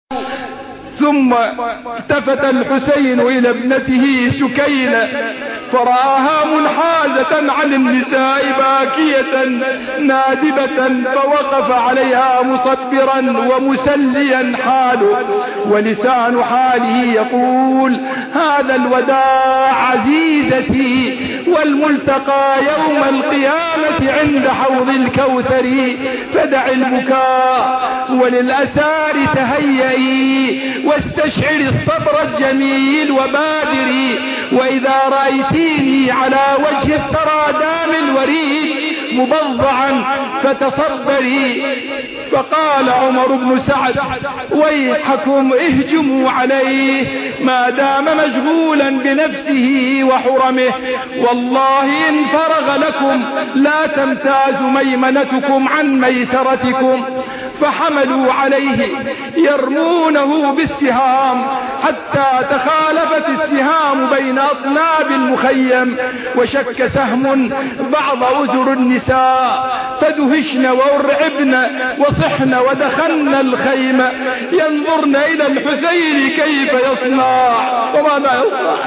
ثم التفت الحسين إلى ابنته سكينة فرآها منحازة عن النساء باكية نادبة، فوقف عليها مصبرا ومسليا حاله، ولسان حاله يقول: هذا الوداع عزيزتي، والملتقى يوم القيامة عند حوض الكوثر، فدع البكاء وللأسار تهيئي، واستشعري الصبر الجميل وبادري، وإذا رأيتيني على وجه الترادام الوريد مبضعا فتصبري. فقال عمر بن سعد: ويحكم اهجموا عليه ما دام مشغولا بنفسه وحرمه، والله إن فرغ لكم لا تمتاز ميمنتكم عن ميسرتكم. فحملوا عليه يرمونه بالسهام حتى تخالفت السهام بين أطناب المخيم، وشك سهم بعض أزر النساء فدهشن وارعبن وصحن ودخلن الخيمة ينظرن إلى الحسين كيف يصنع وماذا يصنع.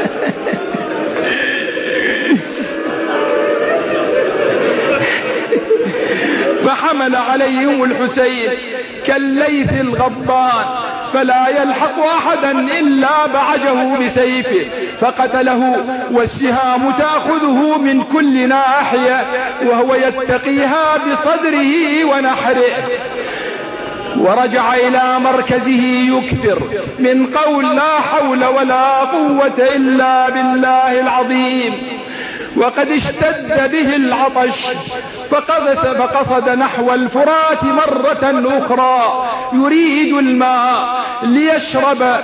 فحمل عليهم الحسين كالليث الغضبان، فلا يلحق أحدا إلا بعجه بسيفه فقتله، والسهام تأخذه من كل ناحية وهو يتقيها بصدره ونحره. ورجع إلى مركزه يكثر من قول: لا حول ولا قوة إلا بالله العظيم. وقد اشتد به العطش فقصد نحو الفرات مرة أخرى يريد الماء ليشرب،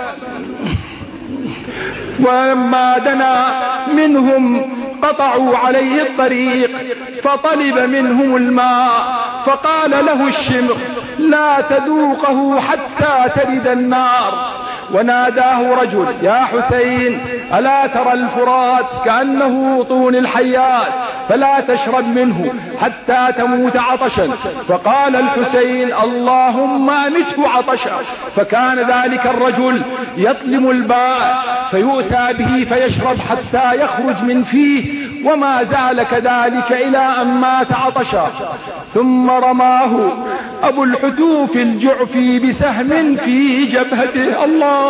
ولما دنا منهم قطعوا عليه الطريق فطلب منهم الماء، فقال له الشمخ: لا تذوقه حتى ترد النار. وناداه رجل: يا حسين، ألا ترى الفرات كأنه طون الحيات، فلا تشرب منه حتى تموت عطشا. فقال الحسين: اللهم أمته عطشا. فكان ذلك الرجل يطلم الماء فيؤتى به فيشرب حتى يخرج من فيه، وما زال كذلك إلى أن مات عطشا. ثم رماه أبو الحتوف الجعفي بسهم في جبهته. الله.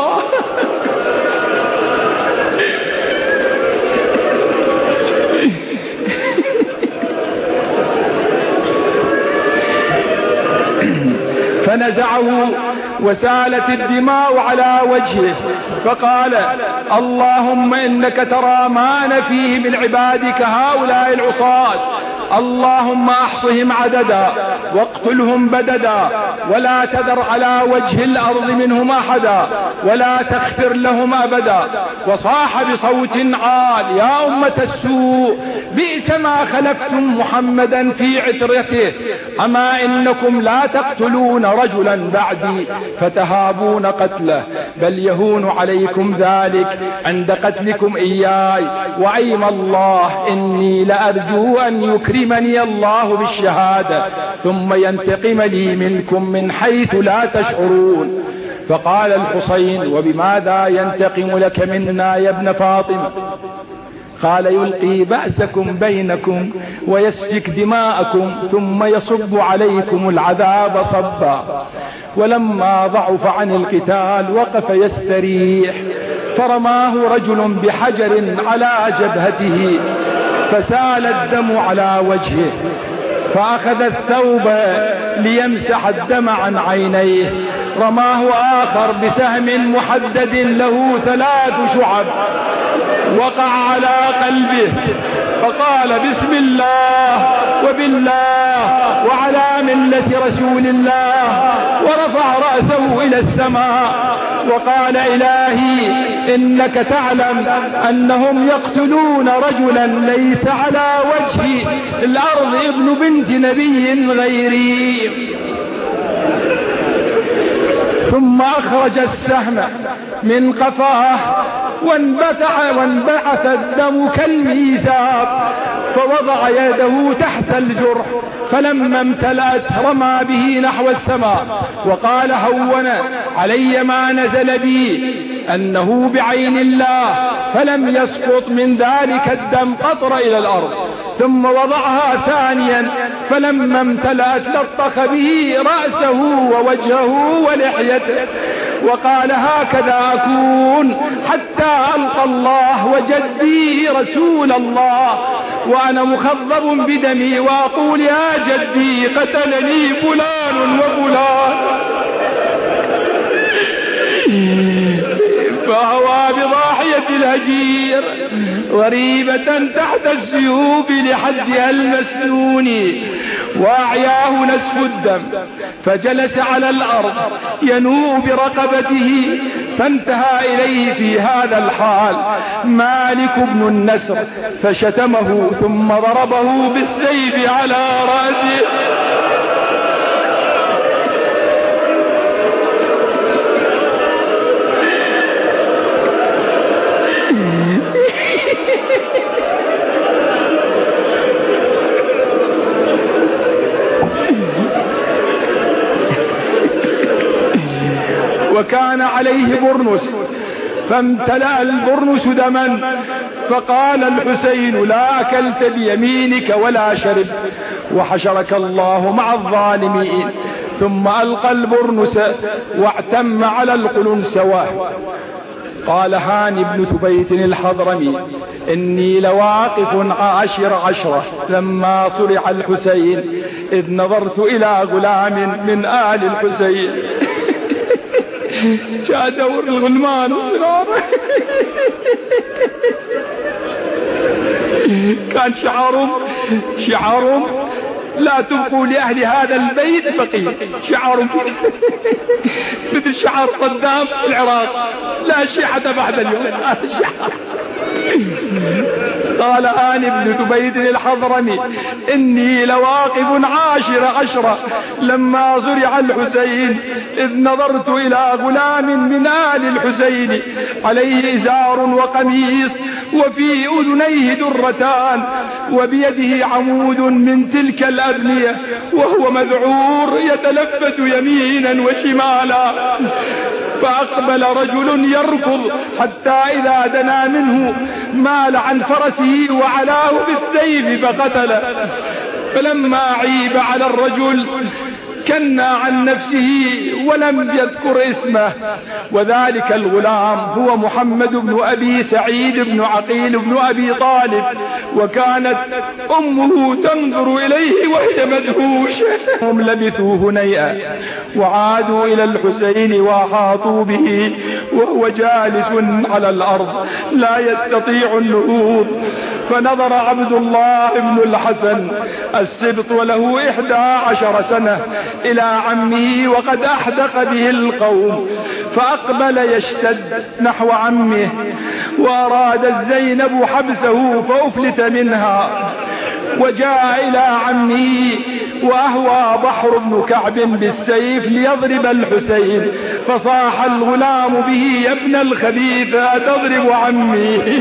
فنزعه وسالت الدماء على وجهه، فقال: اللهم إنك ترى ما أنا فيه من عبادك هؤلاء العصاة، اللهم احصهم عددا واقتلهم بددا، ولا تذر على وجه الأرض منهم أحدا، ولا تغفر لهم أبدا. وصاح بصوت عال: يا أمة السوء، بئس ما خلفتم محمدا في عترته، أما إنكم لا تقتلون رجلا بعدي فتهابون قتله، بل يهون عليكم ذلك عند قتلكم إياي، وأيم الله إني لأرجو أن يكرمني الله بالشهادة ثم ينتقم لي منكم من حيث لا تشعرون. فقال الحسين: وبماذا ينتقم لك منا يا ابن فاطمة؟ قال: يلقي بأسكم بينكم ويسفك دماءكم ثم يصب عليكم العذاب صبا. ولما ضعف عن القتال وقف يستريح، فرماه رجل بحجر على جبهته فسال الدم على وجهه، فأخذ الثوب ليمسح الدم عن عينيه. رماه آخر بسهم محدد له 3 شعب وقع على قلبه، فقال: بسم الله وبالله وعلى ملة رسول الله، ورفع رأسه إلى السماء وقال: إلهي إنك تعلم أنهم يقتلون رجلا ليس على وجه الأرض ابن بنت نبي غيري. ثم أخرج السهم من قفاه وانبعث الدم كالميزاب، فوضع يده تحت الجرح فلما امتلأت رمى به نحو السماء وقال هون علي ما نزل بي أنه بعين الله، فلم يسقط من ذلك الدم قطر إلى الأرض. ثم وضعها ثانيا فلما امتلأت لطخ به رأسه ووجهه ولحيته وقال هكذا أكون حتى ألقى الله وجدي رسول الله وأنا مخضب بدمي وأقول يا جدي قتلني فلان وفلان. فهوى بضاحية الهجير غريبة تحت السيوف لحدها المسنون وأعياه نسف الدم، فجلس على الأرض ينوء برقبته، فانتهى إليه في هذا الحال مالك بن النسر فشتمه ثم ضربه بالسيف على رأسه. وكان عليه برنس فامتلأ البرنس دما، فقال الحسين لا أكلت بيمينك ولا شرب وحشرك الله مع الظالمين. ثم ألقى البرنس واعتم على القلنسوة. قال هاني بن ثبيت الحضرمي إني لواقف عشرة لما صرع الحسين إذ نظرت إلى غلام من آل الحسين جاء دور الغلمان الصغار كان شعارهم لا تبقوا لأهل هذا البيت بقية، شعارهم مثل شعار صدام في العراق لا شيعة بعد اليوم. قال آن بن ثبيت الحضرمي إني لواقف عشرة لما زرع الحسين إذ نظرت إلى غلام من آل الحسين عليه إزار وقميص وفي أذنيه درتان وبيده عمود من تلك الأبنية وهو مذعور يتلفت يمينا وشمالا، فأقبل رجل يركض حتى إذا دنا منه مال عن فرسه وعلاه بالسيف فقتله. فلما عيب على الرجل كنى عن نفسه ولم يذكر اسمه، وذلك الغلام هو محمد بن أبي سعيد بن عقيل بن أبي طالب، وكانت أمه تنظر إليه وهي مدهوشة. هم لبثوا هنيئا وعادوا إلى الحسين وأحاطوا به وهو جالس على الأرض لا يستطيع النهوض. فنظر عبد الله بن الحسن السبط وله 11 سنة إلى عمه وقد أحدق به القوم، فأقبل يشتد نحو عمه وأرادت زينب حبسه فأفلت منها، وجاء إلى عمه وأهوى بحر بن كعب بالسيف ليضرب الحسين، فصاح الغلام به يا ابن الخبيث أتضرب عمي؟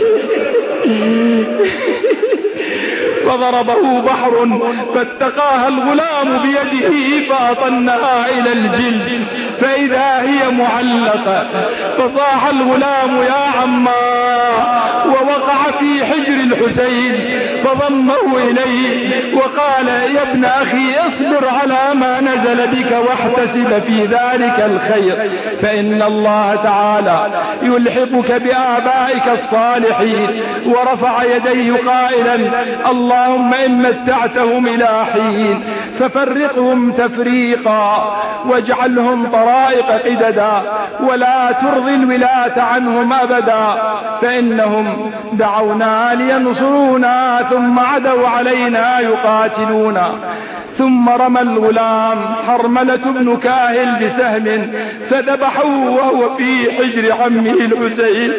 فضربه بحر فاتقاها الغلام بيده فأطنها إلى الجلد فإذا هي معلقة، فصاح الغلام يا عما، ووقع في حجر الحسين فضمه إليه وقال يا ابن أخي اصبر على ما نزل بك واحتسب في ذلك الخير، فإن الله تعالى يلحقك بآبائك الصالحين. ورفع يديه قائلا اللهم إن متعتهم إلى حين ففرقهم تفريقا واجعلهم طرائق قددا ولا ترضي الولاة عنهم أبدا، فإنهم دعونا لينصرونا ثم عدوا علينا يقاتلونا. ثم رمى الغلام حرملة بن كاهل بسهم فذبحوه وهو في حجر عمه الحسين.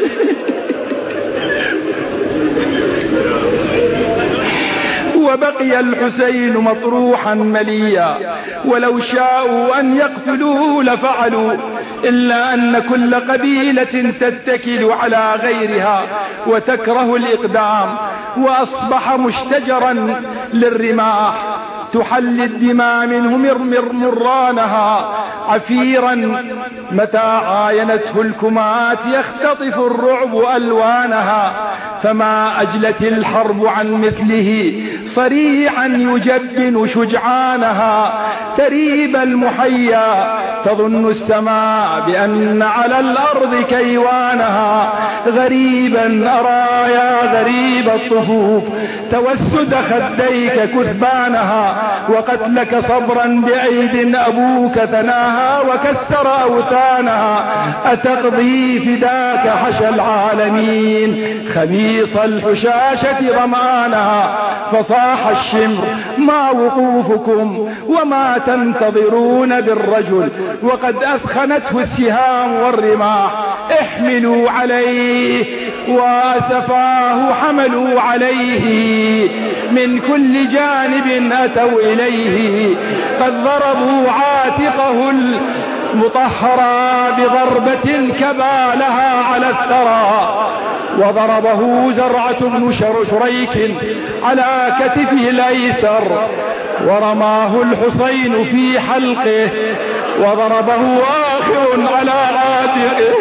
وبقي الحسين مطروحا مليا، ولو شاءوا أن يقتلوه لفعلوا، إلا أن كل قبيلة تتكل على غيرها وتكره الإقدام، وأصبح مشتجرا للرماح. تحل الدماء منه مرانها عفيرا متى عاينته الكمات يختطف الرعب ألوانها. فما أجلت الحرب عن مثله صريعا يجبن شجعانها. تريب المحيا تظن السماء بأن على الأرض كيوانها. غريبا أرى يا غريب الطفوف توسد خديك كثبانها. وقتلك صبرا بأيد أبوك ثناها وكسر أوثانها. أتقضي فداك حشى العالمين خميص الحشاشة ضمانها. فصاح الشمر ما وقوفكم وما تنتظرون بالرجل وقد أثخنته السهام والرماح. احملوا عليه وأسفاه حملوا عليه من كل جانب أتوا إليه. قد ضربوا عاتقه المطهرا بضربة كبالها على الثرى. وضربه زرعة بن شريك على كتفه الأيسر ورماه الحسين في حلقه وضربه آخر على عاتقه.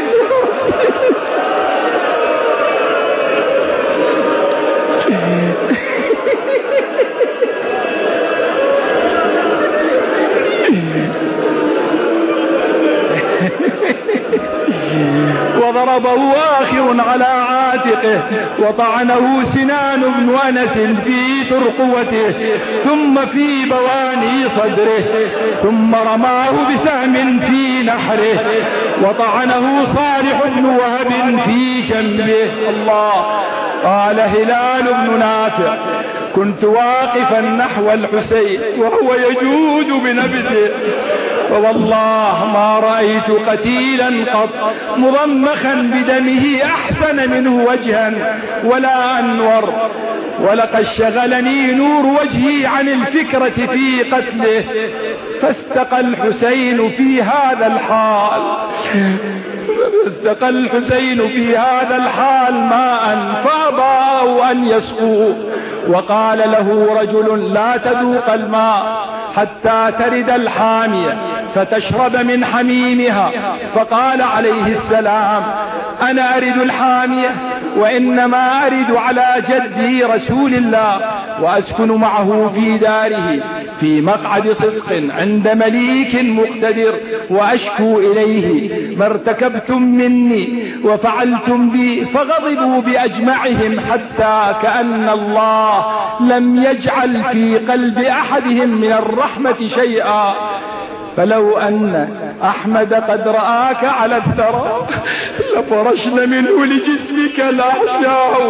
وضربه آخر على عاتقه وطعنه سنان بن أنس في ترقوته ثم في بواني صدره ثم رماه بسهم في نحره وطعنه صالح بن وهب في جنبه. الله. قال هلال بن نافع كنت واقفا نحو الحسين وهو يجود بنبسه فوالله ما رأيت قتيلا قط مضمخا بدمه أحسن منه وجها ولا أنور. ولقد شغلني نور وجهي عن الفكرة في قتله. فاستقى الحسين في هذا الحال ماء فأبوا أن يسقوه. وقال له رجل لا تذوق الماء حتى ترد الحامية فتشرب من حميمها. فقال عليه السلام أنا أرد الحامية وإنما أرد على جدي رسول الله وأسكن معه في داره في مقعد صدق عند مليك مقتدر وأشكو إليه ما ارتكبتم مني وفعلتم بي. فغضبوا بأجمعهم حتى كأن الله لم يجعل في قلب أحدهم من الرحمة شيئا. فلو أن أحمد قد رآك على الثرى لفرشن منه لجسمك الأحشاء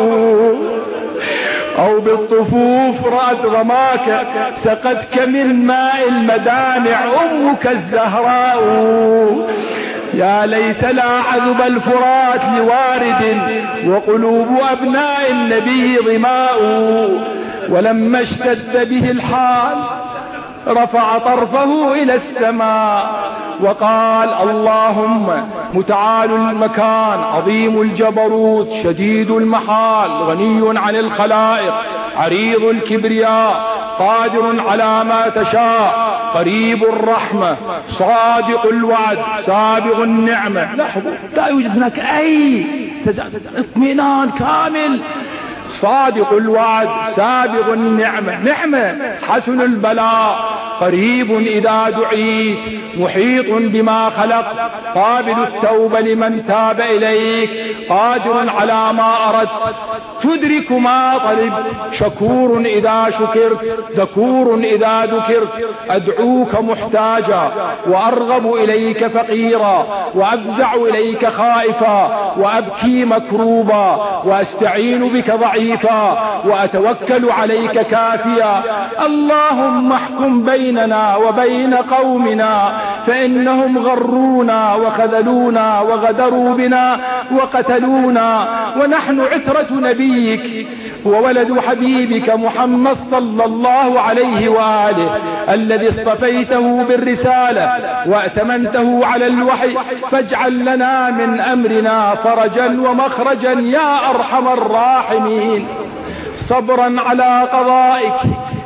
أو بالطفوف رأت رماك سقتك من ماء المدامع أمك الزهراء. يا ليت لا عذب الفرات لوارد وقلوب أبناء النبي ظماء. ولما اشتد به الحال رفع طرفه إلى السماء وقال اللهم متعال المكان عظيم الجبروت شديد المحال غني عن الخلائق عريض الكبرياء قادر على ما تشاء قريب الرحمة صادق الوعد سابغ النعمة. لا يوجد هناك أي اطمئنان كامل. صادق الوعد سابغ نعمة حسن البلاء قريب إذا دعيت محيط بما خلق قابل التوبة لمن تاب إليك قادر على ما أردت تدرك ما طلبت شكور إذا شكرت ذكور إذا ذكرت. أدعوك محتاجا وأرغب إليك فقيرا وأفزع إليك خائفا وأبكي مكروبا وأستعين بك ضعيفا وأتوكل عليك كافيا. اللهم احكم بيننا وبين قومنا فإنهم غرونا وخذلونا وغدروا بنا وقتلونا ونحن عترة نبيك وولد حبيبك محمد صلى الله عليه وآله الذي اصطفيته بالرسالة وأتمنته على الوحي. فاجعل لنا من أمرنا فرجا ومخرجا يا أرحم الراحمين. صبرا على قضائك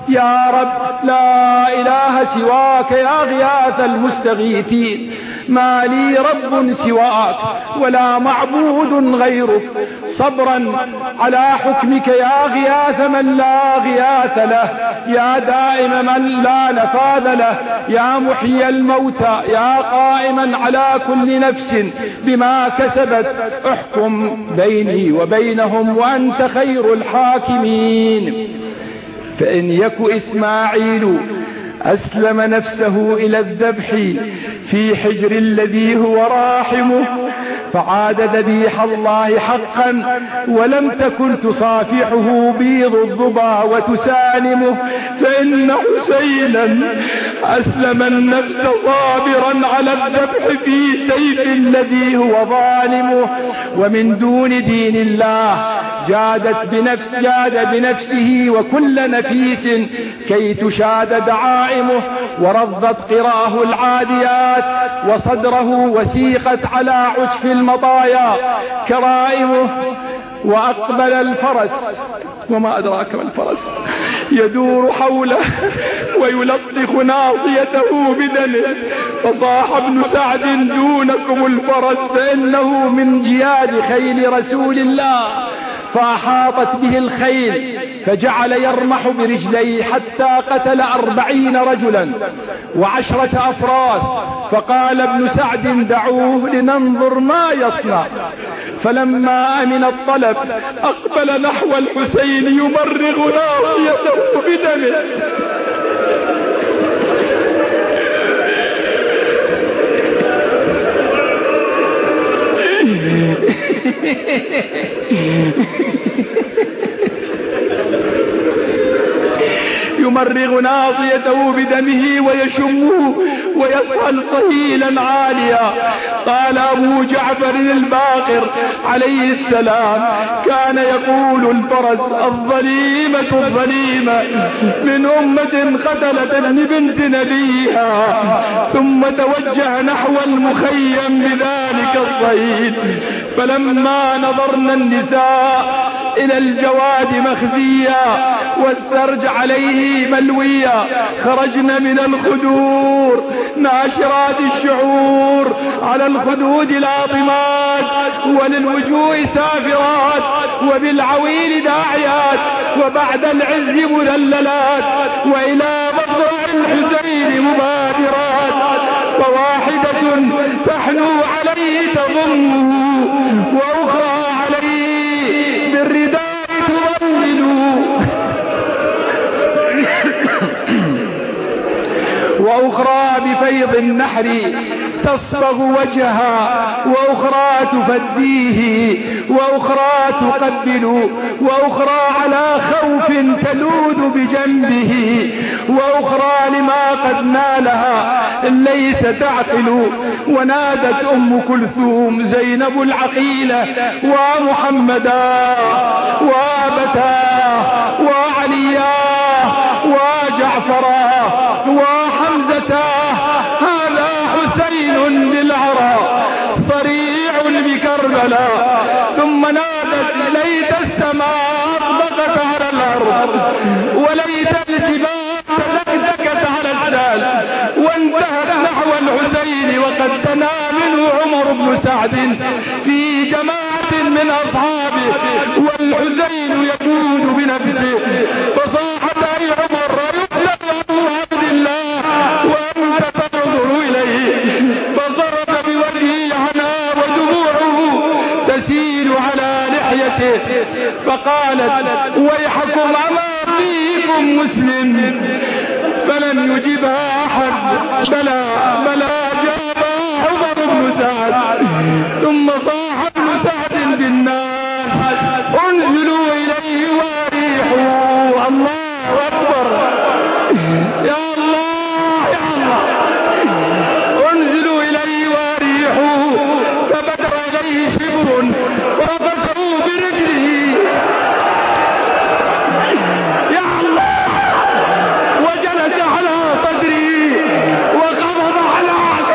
يا رب لا إله سواك يا غياث المستغيثين، ما لي رب سواك ولا معبود غيرك، صبرا على حكمك يا غياث من لا غياث له، يا دائم من لا نفاذ له، يا محيي الموتى، يا قائما على كل نفس بما كسبت، احكم بيني وبينهم وأنت خير الحاكمين. فإن يك إسماعيل أسلم نفسه إلى الذبح في حجر الذي هو راحمه، فعاد ذبيح الله حقا، ولم تكن تصافحه بيض الظبا وتسالمه، فإن حسينا أسلم النفس صابرا على الذبح في سيف الذي هو ظالمه، ومن دون دين الله جاد بنفسه وكل نفيس كي تشاد دعائمه، ورضت قراه العاديات، وصدره وسيقت على عجف المطايا كرائمه، وأقبل الفرس، وما أدراك ما الفرس، يدور حوله ويلطخ ناصيته بدمه، فصاح ابن سعد دونكم الفرس فإنه من جياد خيل رسول الله، فأحاطت به الخيل فجعل يرمح برجليه حتى قتل 40 رجلا و10 أفراس، فقال ابن سعد دعوه لننظر ما يصنع، فلما أمن الطلب أقبل نحو الحسين يمرغ ناصيته بدمه. يمرغ ناصيته بدمه ويشمه ويصهل صهيلا عاليا. قال أبو جعفر الباقر عليه السلام كان يقول الفرس الظليمة الظليمة من أمة قتلت ابن بنت نبيها، ثم توجه نحو المخيم بذلك الصهيل، فلما نظرنا النساء إلى الجواد مخزيا والسرج عليه ملويا، خرجنا من الخدور ناشرات الشعور على الخدود لاطمات، وللوجوه سافرات، وبالعويل داعيات، وبعد العز مذللات، وإلى مصرع الحسين مبادرات، فواحدة تحنو عليه تضمه، وأخرى عليه بالرداء تظلل، وأخرى بفيض النحر تصبغ وجهها، وأخرى تفديه، وأخرى تقبل، وأخرى على خوف تلوذ بجنبه، وأخرى لما قد نالها ليس تعقل. ونادت أم كلثوم زينب العقيلة ومحمدا وابتا وعليا وجعفرا وحمزة، هذا حسين بالعراء صريع بكربلاء. ثم نادت ليت السماء أطبقت على الأرض، وليت الجبال تدكدكت على الجبال، وانتهت نحو الحسين وقد تنا منه عمر بن سعد في جماعة من أصحابه، والحسين يجود بنفسه، فصاحت أي عمر يقتل أبو عبد الله وأنت تنظر إليه، فصرف بوجهه عنا ودموعه تسيل على لحيته، فقالت ويحكم أما فيكم مسلم، فلم يجبها أحد، بلى جابها عمر بن سعد. ثم صاح ابن سعد بالناس انزلوا إليه واريحوا، الله أكبر، يا الله يا الله، انزلوا إليه واريحوا، فبدر إليه شبر ورقصوا برجله، يا الله، وجلس على صدره وقبض على عشره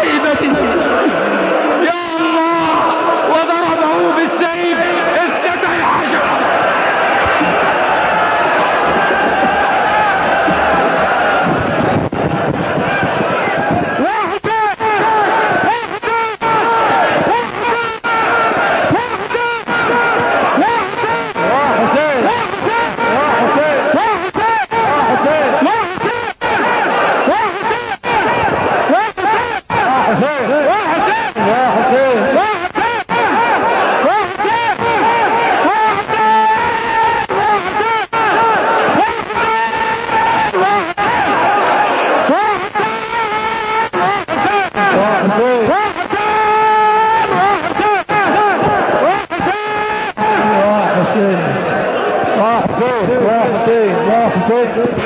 حسين